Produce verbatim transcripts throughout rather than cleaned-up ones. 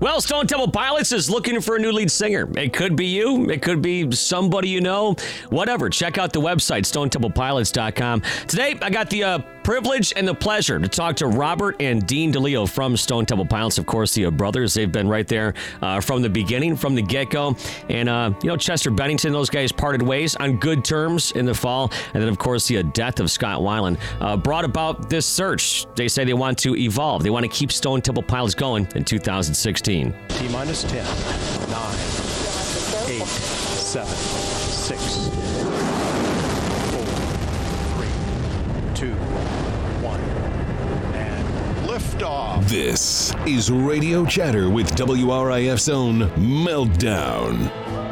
Well, Stone Temple Pilots is looking for a new lead singer. It could be you. It could be somebody you know. Whatever. Check out the website, stone temple pilots dot com. Today, I got the uh, privilege and the pleasure to talk to Robert and Dean DeLeo from Stone Temple Pilots. Of course, the uh, brothers. They've been right there uh, from the beginning, from the get-go. And, uh, you know, Chester Bennington, those guys parted ways on good terms in the fall. And then, of course, the uh, death of Scott Weiland uh, brought about this search. They say they want to evolve. They want to keep Stone Temple Pilots going in two thousand sixteen. T minus ten, nine, eight, seven, six, four, three, two, one, and liftoff. This is Radio Chatter with W R I F's own Meltdown.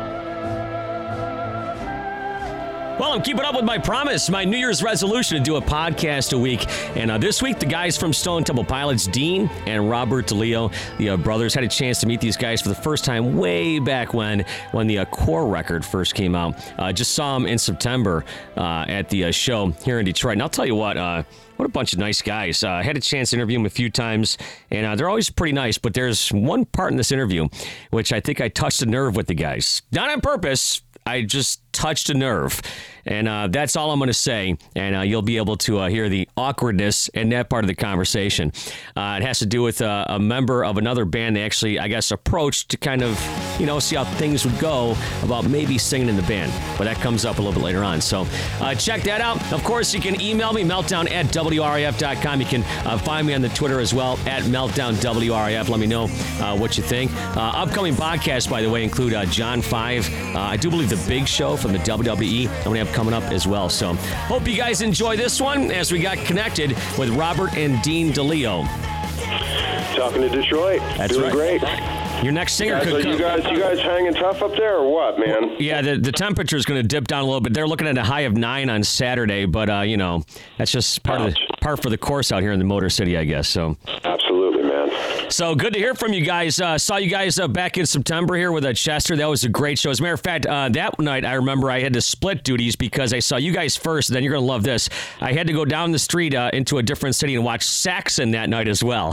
Well, I'm keeping up with my promise, my New Year's resolution to do a podcast a week. And uh, this week, the guys from Stone Temple Pilots, Dean and Robert DeLeo, the uh, brothers, had a chance to meet these guys for the first time way back when, when the uh, Core record first came out. Uh, just saw them in September uh, at the uh, show here in Detroit. And I'll tell you what, uh, what a bunch of nice guys. I uh, had a chance to interview them a few times, and uh, they're always pretty nice. But there's one part in this interview which I think I touched a nerve with the guys. Not on purpose. I just touched a nerve. And uh, that's all I'm going to say. And uh, you'll be able to uh, hear the awkwardness in that part of the conversation. Uh, it has to do with uh, a member of another band they actually, I guess, approached to kind of, you know, see how things would go about maybe singing in the band. But that comes up a little bit later on. So uh, check that out. Of course, you can email me, meltdown at W R I F dot com. You can uh, find me on the Twitter as well, at meltdown W R I F. Let me know uh, what you think. Uh, upcoming podcasts, by the way, include uh, John five. Uh, I do believe the Big Show from the W W E. I'm going to have coming up as well. So hope you guys enjoy this one as we got connected with Robert and Dean DeLeo. Talking to Detroit. That's Doing right. great. Your next singer guys, could come. You guys, you guys hanging tough up there or what, man? Yeah, the, the temperature is going to dip down a little bit. They're looking at a high of nine on Saturday, but, uh, you know, that's just part of the, part for the course out here in the Motor City, I guess. So absolutely, man. So good to hear from you guys. Uh, saw you guys uh, back in September here with uh, Chester. That was a great show. As a matter of fact, uh, that night I remember I had to split duties because I saw you guys first. And then you're going to love this. I had to go down the street uh, into a different city and watch Saxon that night as well.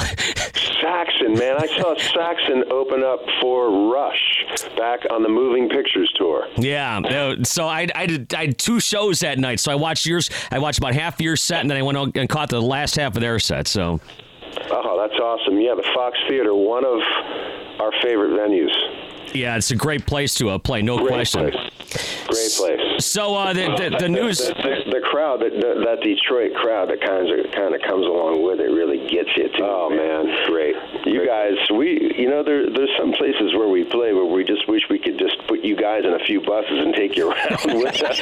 Saxon, man. I saw Saxon open up for Rush back on the Moving Pictures tour. Yeah. Uh, so I, I, did, I had two shows that night. So I watched yours. I watched about half your set, and then I went out and caught the last half of their set. So. Oh, that's awesome. Yeah, the Fox Theater, one of our favorite venues. Yeah, it's a great place to uh, play, no great question. Place. Great place. So uh, the, the the news, the, the, the crowd, that the, that Detroit crowd that kind of kind of comes along with it really gets you too. Oh man, great. You great. guys, we you know there there's some places where we play where we just wish we could just put you guys in a few buses and take you around with us.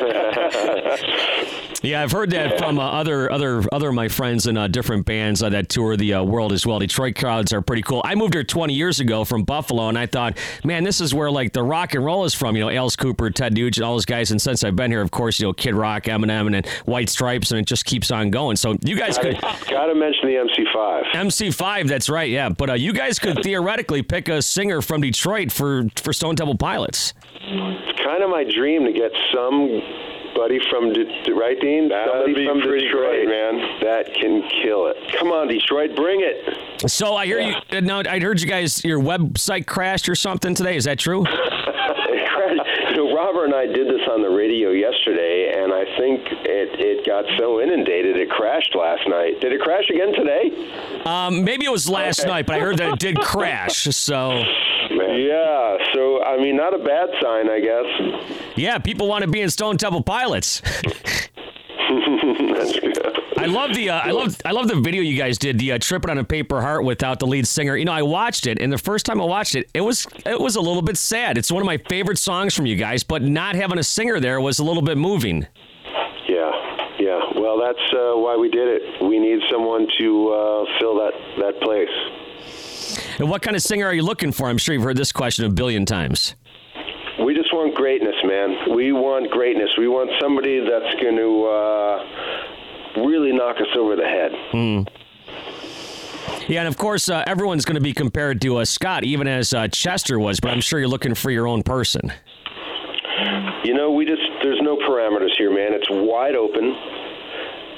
Yeah, I've heard that from uh, other other other of my friends in uh, different bands uh, that tour the uh, world as well. Detroit crowds are pretty cool. I moved here twenty years ago from Buffalo, and I thought, man, this is where like the rock and roll is from. You know, Alice Cooper, Ted Nugent, all those guys. And since I've been here, of course, you know, Kid Rock, Eminem, and then White Stripes, and it just keeps on going. So you guys could got to mention the M C five. M C five, that's right, yeah. But uh, you guys could theoretically pick a singer from Detroit for for Stone Temple Pilots. It's kind of my dream to get somebody from De- right, Dean? Somebody be from Detroit, great, man. That can kill it. Come on, Detroit, bring it. So I hear yeah. you. Now I heard you guys. Your website crashed or something today. Is that true? It crashed. You know, Robert and I did this on the radio yesterday, and I think it, it got so inundated it crashed last night. Did it crash again today? Um, maybe it was last okay. night, but I heard that it did crash. So. Yeah, so, I mean, not a bad sign, I guess. Yeah, people want to be in Stone Temple Pilots. That's good. I love the uh, I love I love the video you guys did, the uh, Tripping on a Paper Heart without the lead singer. You know, I watched it, and the first time I watched it, it was it was a little bit sad. It's one of my favorite songs from you guys, but not having a singer there was a little bit moving. Yeah, yeah. Well, that's uh, why we did it. We need someone to uh, fill that, that place. And what kind of singer are you looking for? I'm sure you've heard this question a billion times. We just want greatness, man. We want greatness. We want somebody that's going to uh, really knock us over the head. Mm. Yeah, and of course, uh, everyone's going to be compared to uh, Scott, even as uh, Chester was, but I'm sure you're looking for your own person. You know, we just, there's no parameters here, man. It's wide open.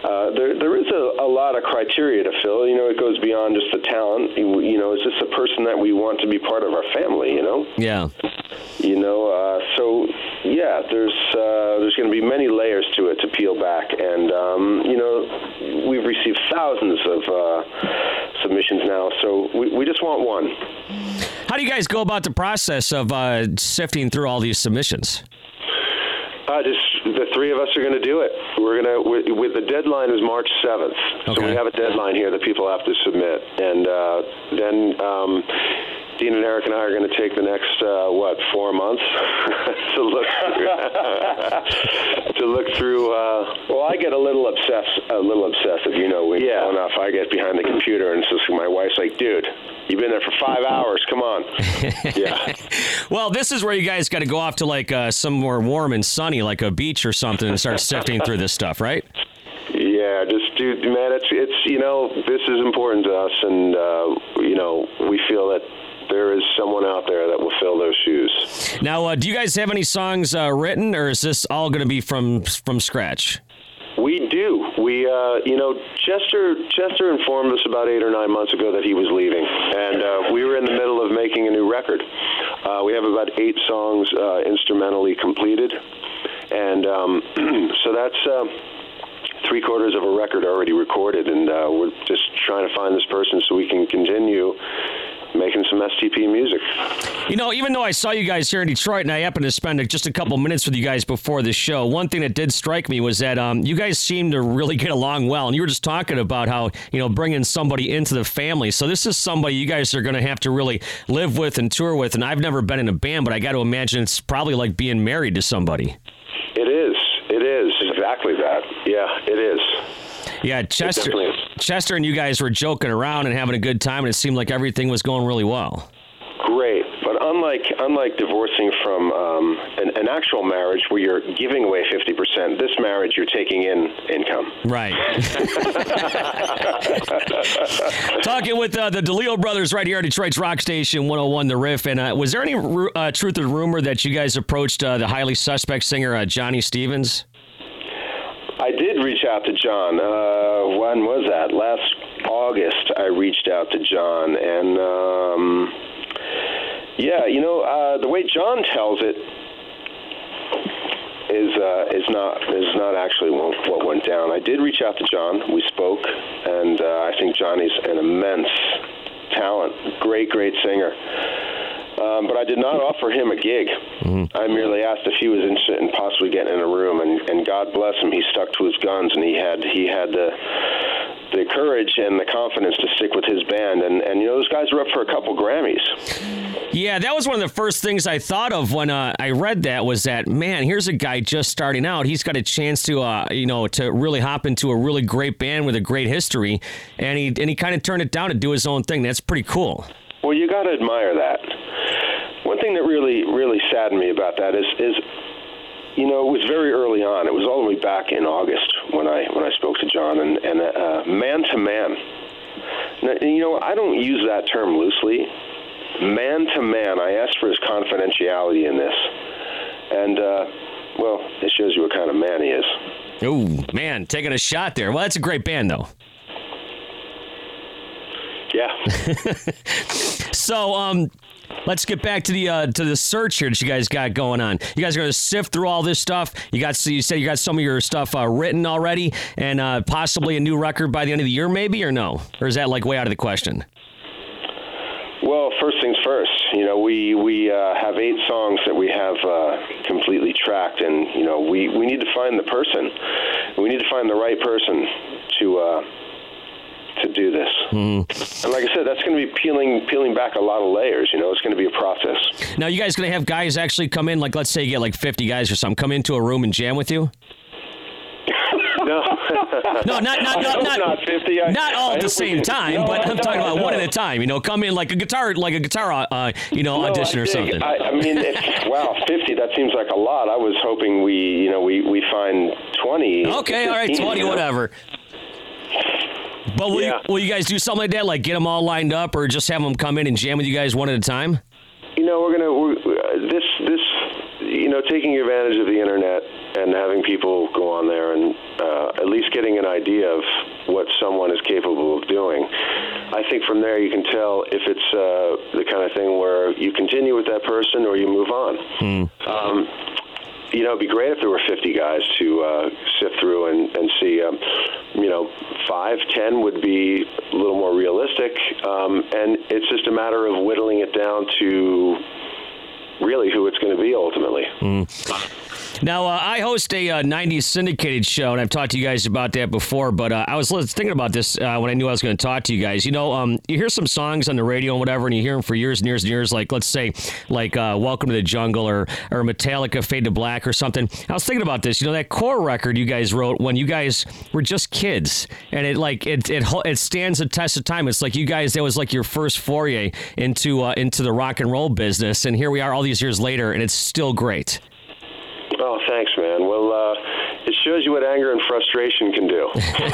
uh, there there is a, a lot of criteria to fill. You know, it goes beyond just the talent. You, you know, is this a person that we want to be part of our family? You know. Yeah. You know, uh, so yeah, there's uh, there's going to be many layers to it to peel back, and um, you know, we've received thousands of uh, submissions now, so we we just want one. How do you guys go about the process of uh, sifting through all these submissions? Uh, just the three of us are going to do it. We're going to, with, with the deadline is March seventh. Okay. So we have a deadline here that people have to submit. And uh, then um, Dean and Eric and I are going to take the next, uh, what, four months to look through, to look through uh, well, I get a little obsessed, a little obsessive, you know, we, yeah. enough. I get behind the computer and so my wife's like, dude, you've been there for five hours. Come on. Yeah. Well, this is where you guys got to go off to like uh, somewhere warm and sunny, like a beach or something, and start sifting through this stuff, right? Yeah, just dude, man, it's it's you know, this is important to us, and uh, you know, we feel that there is someone out there that will fill those shoes. Now, uh, do you guys have any songs uh, written, or is this all going to be from from scratch? We do. We, uh, you know, Chester Chester informed us about eight or nine months ago that he was leaving, and uh, we were in the middle of making a new record. Uh, we have about eight songs uh, instrumentally completed, and um, so that's uh, three quarters of a record already recorded, and uh, we're just trying to find this person so we can continue making some S T P music. You know, even though I saw you guys here in Detroit and I happened to spend just a couple minutes with you guys before the show, one thing that did strike me was that um, you guys seem to really get along well. And you were just talking about how, you know, bringing somebody into the family. So this is somebody you guys are going to have to really live with and tour with. And I've never been in a band, but I got to imagine it's probably like being married to somebody. It is. It is. Exactly that. Yeah, it is. Yeah, Chester, Chester and you guys were joking around and having a good time, and it seemed like everything was going really well. Great, but unlike unlike divorcing from um, an, an actual marriage where you're giving away fifty percent, this marriage you're taking in income. Right. Talking with uh, the DeLeo brothers right here at Detroit's Rock Station one oh one The Riff, and uh, was there any uh, truth or rumor that you guys approached uh, the highly suspect singer uh, Johnny Stevens? I did reach out to John. Uh, when was that? Last August, I reached out to John, and um, yeah, you know, uh, the way John tells it is uh, is not is not actually what, what went down. I did reach out to John. We spoke, and uh, I think Johnny's an immense talent, great, great singer. Um, but I did not offer him a gig. Mm-hmm. I merely asked if he was interested in possibly getting in a room, and, and God bless him, he stuck to his guns, and he had he had the the courage and the confidence to stick with his band. And, and you know, those guys were up for a couple Grammys. Yeah, that was one of the first things I thought of when uh, I read that was that, man, here's a guy just starting out. He's got a chance to, uh, you know, to really hop into a really great band with a great history, and he and he kind of turned it down to do his own thing. That's pretty cool. Well, you got to admire that. One thing that really, really saddened me about that is, is, you know, it was very early on. It was all the way back in August when I when I spoke to John, and, and uh, man to man. Now, you know, I don't use that term loosely. Man to man, I asked for his confidentiality in this, and uh, well, it shows you what kind of man he is. Oh man, taking a shot there. Well, that's a great band, though. Yeah. So, um, let's get back to the uh, to the search here that you guys got going on. You guys are going to sift through all this stuff. You got, so you said you got some of your stuff uh, written already, and uh, possibly a new record by the end of the year, maybe, or no? Or is that like way out of the question? Well, first things first. You know, we we uh, have eight songs that we have uh, completely tracked, and you know, we, we need to find the person. We need to find the right person to. Uh, to do this. Mm. And like I said, that's going to be peeling peeling back a lot of layers. You know, it's going to be a process. Now, you guys going to have guys actually come in, like let's say you get like fifty guys or something, come into a room and jam with you? No. No, not not not not, not fifty. I, not all I at the same can, time, no, but I'm no, talking about no. one at a time. You know, come in like a guitar, like a guitar, uh, you know, no, audition I or think, something. I, I mean, if, wow, fifty. That seems like a lot. I was hoping we, you know, we we find twenty. Okay, all right, twenty, you know? Whatever. But will, yeah. you, will you guys do something like that, like get them all lined up, or just have them come in and jam with you guys one at a time? You know, we're gonna we're, uh, this this you know taking advantage of the internet. and having people go on there and uh, at least getting an idea of what someone is capable of doing. I think from there you can tell if it's uh, the kind of thing where you continue with that person or you move on. Mm. Um, you know, it'd be great if there were fifty guys to uh, sift through and, and see. Um, you know, five, ten would be a little more realistic, um, and it's just a matter of whittling it down to really who it's going to be ultimately. Mm. Now, uh, I host a uh, nineties syndicated show, and I've talked to you guys about that before, but uh, I was thinking about this uh, when I knew I was going to talk to you guys. You know, um, you hear some songs on the radio and whatever, and you hear them for years and years and years, like, let's say, like uh, Welcome to the Jungle or, or Metallica, Fade to Black or something. I was thinking about this. You know, that core record you guys wrote when you guys were just kids, and it like it it, it stands the test of time. It's like you guys, that was like your first foray into, uh, into the rock and roll business, and here we are all these years later, and it's still great. Oh, thanks, man. Well, uh, it shows you what anger and frustration can do.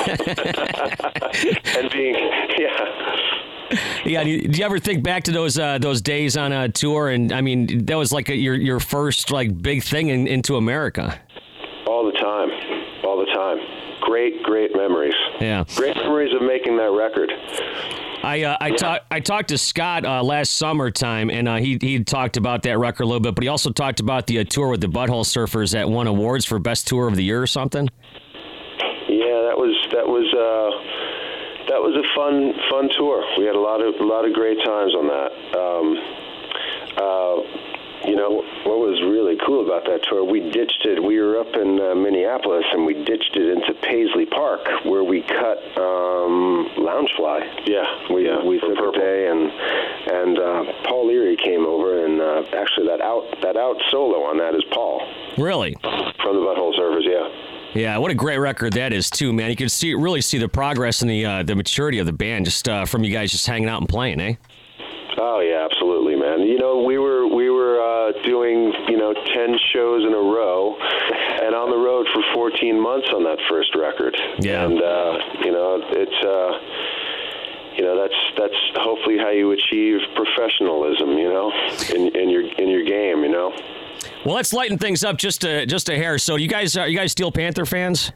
and being, yeah. Yeah. Do you, do you ever think back to those uh, those days on a tour? And I mean, that was like a, your your first like big thing in, into America. All the time, all the time. Great, great memories. Yeah. Great memories of making that record. I uh, I talked I talked to Scott uh, last summertime, and uh, he he talked about that record a little bit, but he also talked about the uh, tour with the Butthole Surfers that won awards for best tour of the year or something. Yeah, that was that was uh, that was a fun fun tour. We had a lot of a lot of great times on that. Um, uh, you know what was really cool about that tour? We ditched it. We were up in uh, Minneapolis, and we ditched it into Paisley Park, where we cut um, Loungefly. Yeah, we yeah, we took a day, and and uh, Paul Leary came over, and uh, actually that out that out solo on that is Paul. Really? From the Butthole Surfers, yeah. Yeah, what a great record that is too, man. You can see really see the progress and the uh, the maturity of the band just uh, from you guys just hanging out and playing, eh? Oh yeah, absolutely, man. You know, we were we were uh, doing you know ten shows in a row, and on the road for fourteen months on that first record. Yeah. And uh, you know, it's uh, you know that's that's hopefully how you achieve professionalism. You know, in, in your in your game. You know. Well, let's lighten things up just a just a hair. So, you guys are you guys Steel Panther fans?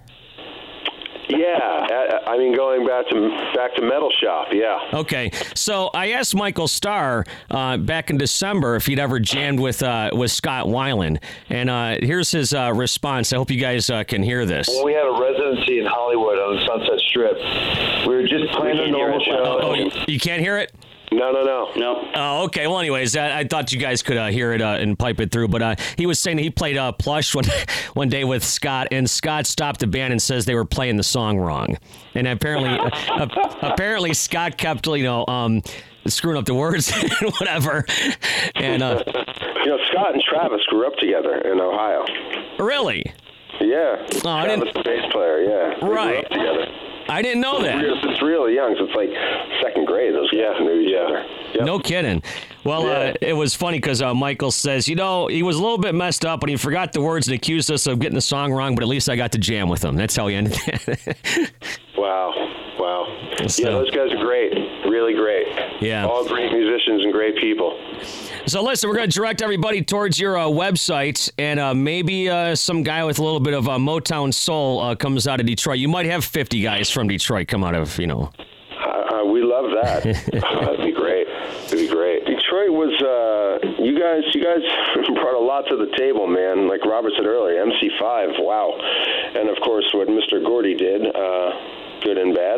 Yeah, I mean, going back to back to Metal Shop, yeah. Okay, so I asked Michael Starr uh, back in December if he'd ever jammed with uh, with Scott Weiland, and uh, here's his uh, response. I hope you guys uh, can hear this. When we had a residency in Hollywood on the Sunset Strip, we were just playing a normal show. Oh, you, you can't hear it? No, no, no. No. Oh, okay. Well, anyways, I, I thought you guys could uh, hear it uh, and pipe it through, but uh, he was saying he played uh, Plush one, one day with Scott, and Scott stopped the band and says they were playing the song wrong. And apparently, uh, apparently Scott kept, you know, um, screwing up the words and whatever. And uh, you know, Scott and Travis grew up together in Ohio. Really? Yeah. Oh, I Travis, didn't... the bass player. Yeah. They right. grew up together. I didn't know that. It's, it's really young, so it's like second grade. Those guys yeah. knew each other. Yep. No kidding. Well, yeah. uh, it was funny because uh, Michael says, you know, he was a little bit messed up, and he forgot the words and accused us of getting the song wrong, but at least I got to jam with him. That's how he ended it. Wow. Wow. So, yeah, those guys are great. Really great. Yeah. All great musicians and great people. So listen, we're going to direct everybody towards your uh, website, and uh, maybe uh, some guy with a little bit of uh, Motown soul uh, comes out of Detroit. You might have fifty guys from Detroit come out of, you know. Uh, we love that. uh, that'd be great. It'd be great. Detroit was, uh, you guys, you guys brought a lot to the table, man. Like Robert said earlier, M C five, wow. And of course, what Mister Gordy did, uh, good and bad.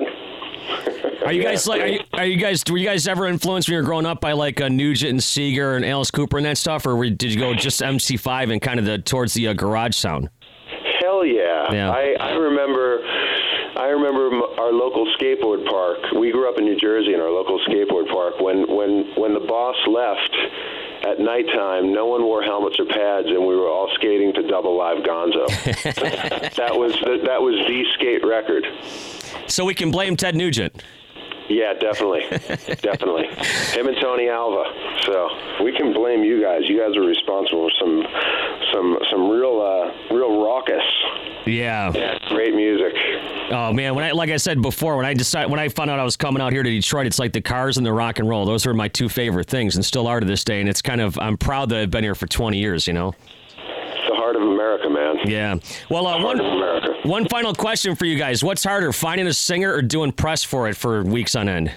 Are you guys like? Are you, are you guys? Were you guys ever influenced when you were growing up by like uh, Nugent and Seeger and Alice Cooper and that stuff, or were, did you go just M C five and kind of the towards the uh, garage sound? Hell yeah! yeah. I, I remember. I remember our local skateboard park. We grew up in New Jersey in our local skateboard park. When when when the boss left at nighttime, no one wore helmets or pads, and we were all skating to Double Live Gonzo. that was the, that was the skate record. So we can blame Ted Nugent. Yeah, definitely. Definitely. Him and Tony Alva. So we can blame you guys. You guys are responsible for some some some real uh, real raucous. Yeah. Yeah, great music. Oh man, when I like I said before, when I decided when I found out I was coming out here to Detroit, it's like the Cars and the rock and roll. Those were my two favorite things and still are to this day, and it's kind of I'm proud that I've been here for twenty years, you know. It's the heart heart of America, man. Yeah. Well, uh, one, one final question for you guys. What's harder, finding a singer or doing press for it for weeks on end?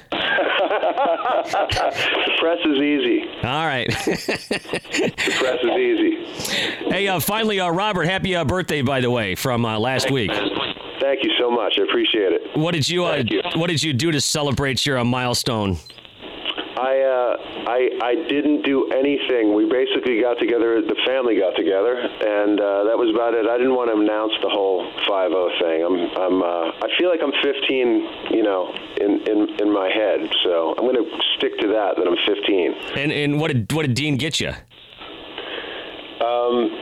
The press is easy. All right. The press is easy. Hey, uh, finally, uh, Robert, happy uh, birthday, by the way, from uh, last Thank week. Thank you so much. I appreciate it. What did you, uh, you. What did you do to celebrate your uh, milestone? I, uh, I I didn't do anything. We basically got together, the family got together, and uh, that was about it. I didn't want to announce the whole five oh thing. I'm I'm uh, I feel like I'm fifteen, you know, in, in, in my head. So I'm going to stick to that. That I'm fifteen. And and what did what did Dean get you? Um.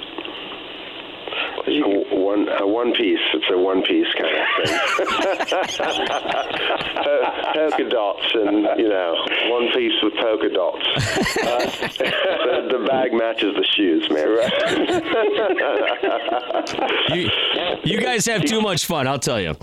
One a one piece. It's a one piece kind of thing. Polka dots, and you know, one piece with polka dots. Uh, the, the bag matches the shoes, man. Right? you, you guys have too much fun, I'll tell you.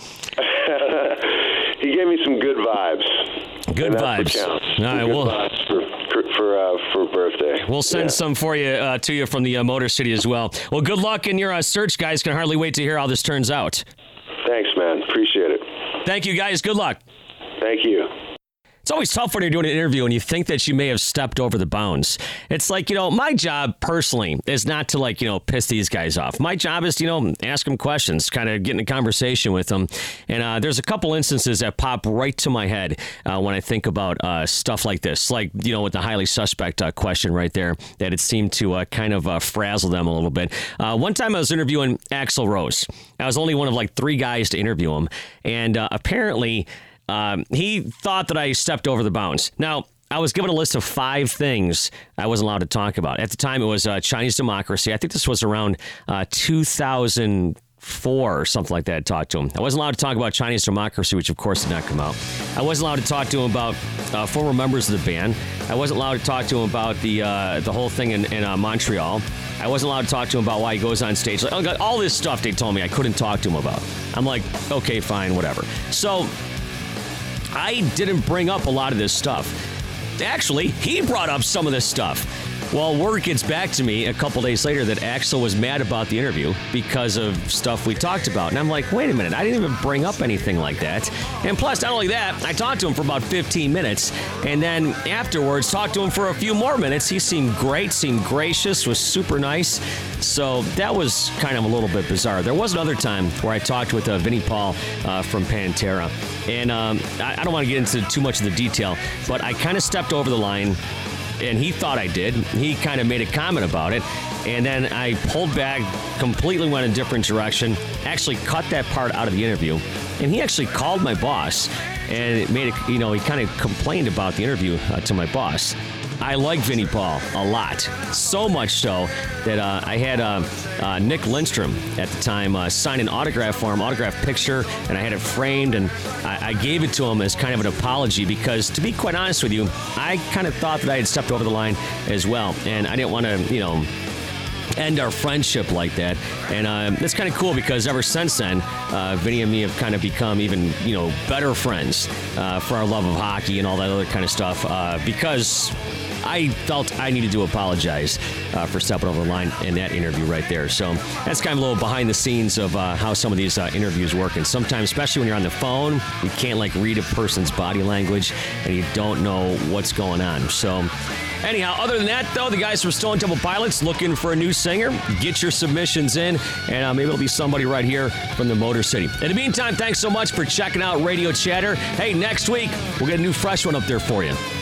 He gave me some good vibes. Good vibes. All right, good well. Vibes for for uh, for birthday. We'll send yeah. some for you uh, to you from the uh, Motor City as well. Well, good luck in your uh, search, guys. Can hardly wait to hear how this turns out. Thanks, man. Appreciate it. Thank you, guys. Good luck. Thank you. It's always tough when you're doing an interview and you think that you may have stepped over the bounds. It's like, you know, my job personally is not to, like, you know, piss these guys off. My job is to, you know, ask them questions, kind of get in a conversation with them. And uh, there's a couple instances that pop right to my head uh, when I think about uh, stuff like this. Like, you know, with the highly suspect uh, question right there, that it seemed to uh, kind of uh, frazzle them a little bit. Uh, one time I was interviewing Axl Rose. I was only one of like three guys to interview him. And uh, apparently... Um, he thought that I stepped over the bounds. Now, I was given a list of five things I wasn't allowed to talk about. At the time, it was uh, Chinese democracy. I think this was around uh, two thousand four or something like that I talked to him. I wasn't allowed to talk about Chinese democracy, which of course did not come out. I wasn't allowed to talk to him about uh, former members of the band. I wasn't allowed to talk to him about the uh, the whole thing in, in uh, Montreal. I wasn't allowed to talk to him about why he goes on stage. Like, all this stuff they told me I couldn't talk to him about. I'm like, okay, fine, whatever. So... I didn't bring up a lot of this stuff. Actually, he brought up some of this stuff. Well, word gets back to me a couple days later that Axl was mad about the interview because of stuff we talked about. And I'm like, wait a minute, I didn't even bring up anything like that. And plus, not only that, I talked to him for about fifteen minutes. And then afterwards, talked to him for a few more minutes. He seemed great, seemed gracious, was super nice. So that was kind of a little bit bizarre. There was another time where I talked with uh, Vinnie Paul uh, from Pantera. And um, I, I don't want to get into too much of the detail, but I kind of stepped over the line. And he thought I did. He kind of made a comment about it. And then I pulled back, completely went a different direction, actually cut that part out of the interview. And he actually called my boss and it made it, you know, he kind of complained about the interview uh, to my boss. I like Vinnie Paul a lot. So much so that uh, I had uh, uh, Nick Lindstrom at the time uh, sign an autograph for him, autograph picture, and I had it framed, and I, I gave it to him as kind of an apology because, to be quite honest with you, I kind of thought that I had stepped over the line as well, and I didn't want to, you know, end our friendship like that. And uh, it's kind of cool because ever since then, uh, Vinny and me have kind of become even, you know, better friends uh, for our love of hockey and all that other kind of stuff uh, because I felt I needed to apologize uh, for stepping over the line in that interview right there. So that's kind of a little behind the scenes of uh, how some of these uh, interviews work. And sometimes, especially when you're on the phone, you can't like read a person's body language and you don't know what's going on. So anyhow, other than that, though, the guys from Stone Temple Pilots looking for a new singer. Get your submissions in, and uh, maybe it'll be somebody right here from the Motor City. In the meantime, thanks so much for checking out Radio Chatter. Hey, next week, we'll get a new fresh one up there for you.